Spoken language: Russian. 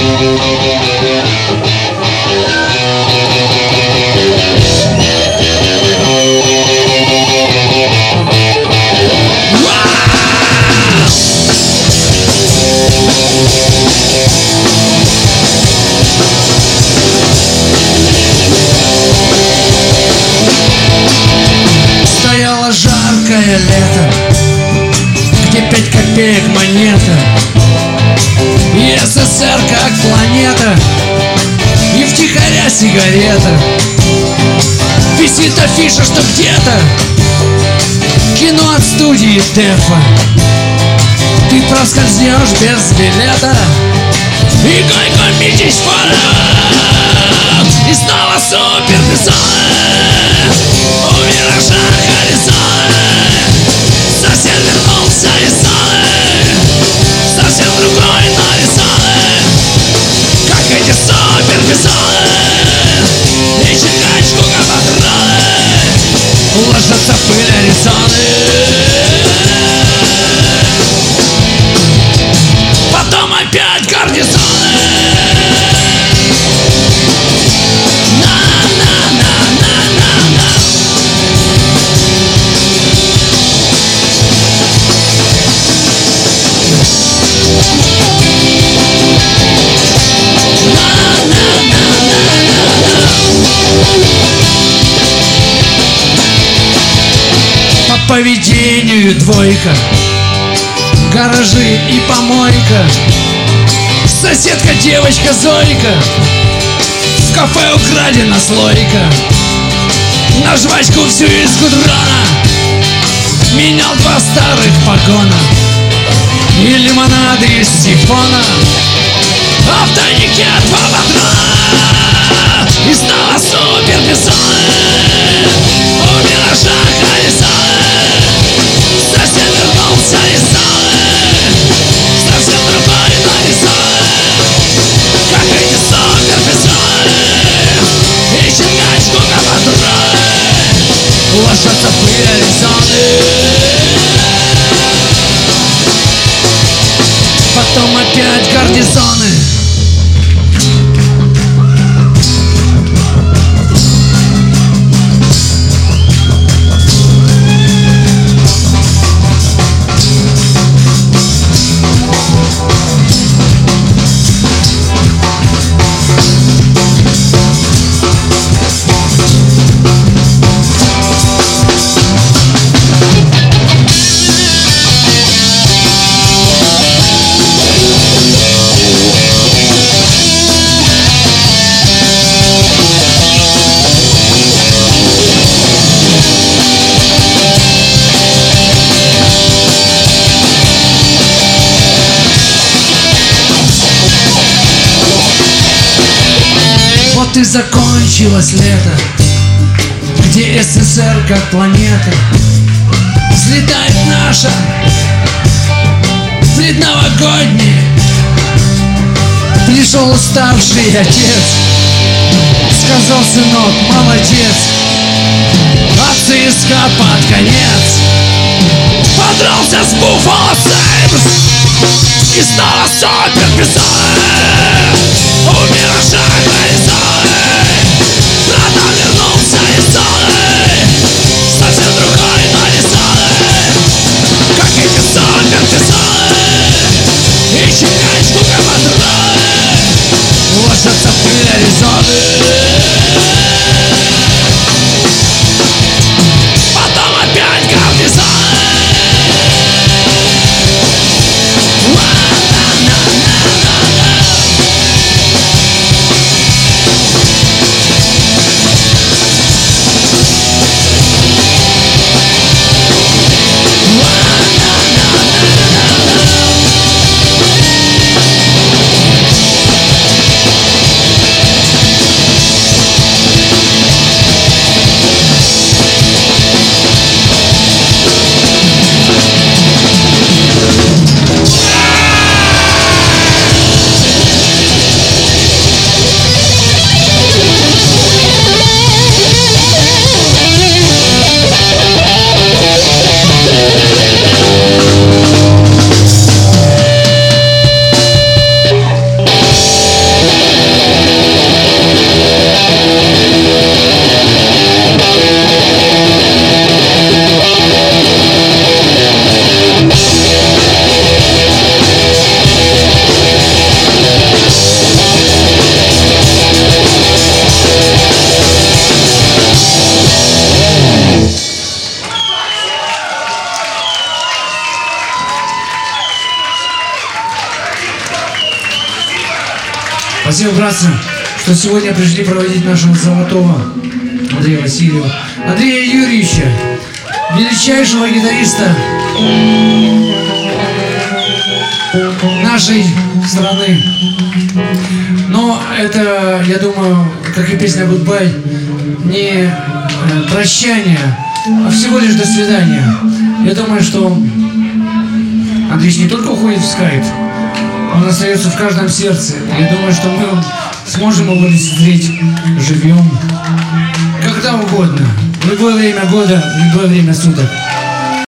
Стояло жаркое лето, где 5 копеек монета, и СССР как планета, и втихаря сигарета. Висит афиша, что где-то кино от студии Дефа. Ты проскользнешь без билета и гайком метись вперед. И снова супербизоны у миража горизонты. Совсем вернулся из зоны, совсем другой нарисованы, как эти супербизоны. И чекачку как патроны ложатся в пыль Аризоны. Потом опять гарнизоны. По поведению двойка, гаражи и помойка. Соседка девочка Зойка, в кафе украдена слойка. На жвачку всю из гудрона менял 2 старых погона и лимонады из сифона, а в тайнике 2 патрона. И снова супербизоны у миража горизонты. Совсем вернулся из зоны, совсем другой нарисованы, как эти супербизоны. И чекачку как патроны ложатся в пыль Аризоны. Потом опять гарнизоны. Вот и закончилось лето, где СССР как планета. Взлетает наша предновогодняя. Пришел уставший отец, сказал: сынок, молодец. А ЦСКА под конец подрался с Буффало Сэмс. И снова супербизоны у миража горизонты. Братан вернулся из зоны, совсем другой нарисованы, как эти супербизоны. И чекачку как патроны ложатся в пыль Аризоны. Потом опять гарнизоны. Спасибо, братцы, что сегодня пришли проводить нашего золотого Андрея Васильева, Андрея Юрьевича, величайшего гитариста нашей страны. Но это, я думаю, как и песня «Гудбай», не прощание, а всего лишь до свидания. Я думаю, что Андрей не только уходит в скайп, он остается в каждом сердце. Я думаю, что мы сможем его лицезреть живьем, когда угодно, в любое время года, в любое время суток.